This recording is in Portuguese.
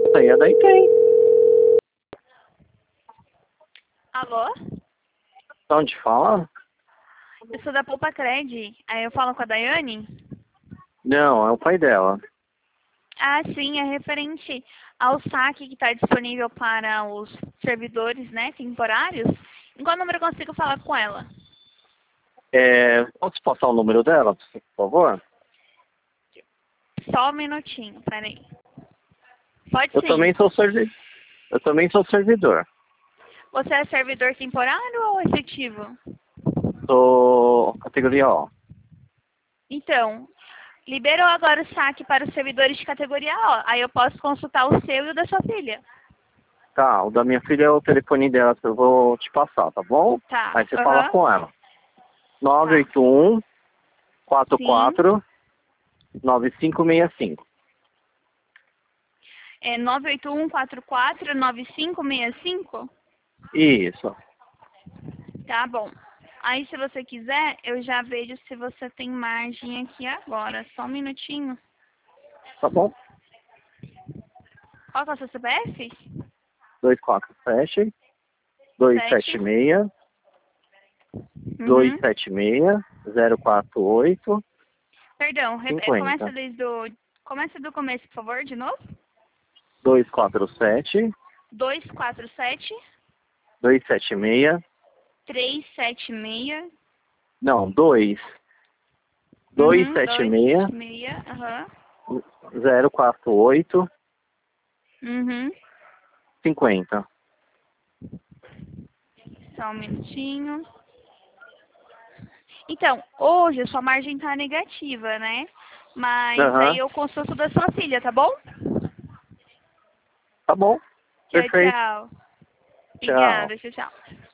senha daí tem. Alô? Onde fala? Eu sou da Poupa Cred. Aí eu falo com a Daiane? Não, é o pai dela. Ah, sim, é referente ao saque que está disponível para os servidores, né, temporários. Em qual número eu consigo falar com ela? Posso passar o número dela, por favor? Só um minutinho, peraí. Pode Eu sim. também sou servidor. Você é servidor temporário ou efetivo? Sou categoria O. Então, liberou agora o saque para os servidores de categoria O. Aí eu posso consultar o seu e o da sua filha. Tá, o da minha filha é o telefone dela que eu vou te passar, tá bom? Tá. Aí você fala Aham. com ela. Tá. 981 Sim. 44 9565. É 981449565? Isso. Tá bom. Aí, se você quiser, eu já vejo se você tem margem aqui agora. Só um minutinho. Tá bom? Qual que é o seu CPF? 247 7. 276 Uhum. 276 048 Perdão, começa 50. Começa do começo, por favor, de novo. 247 247 276 376. não, 2 Uhum, 276 276. Aham. 048 Uhum. 50. Só um minutinho. Então, hoje a sua margem tá negativa, né? Mas aí Aham. eu consulto da sua filha, tá bom? Tá bom. Tchau, Perfeito. tchau. Tchau. Obrigada, tchau, tchau.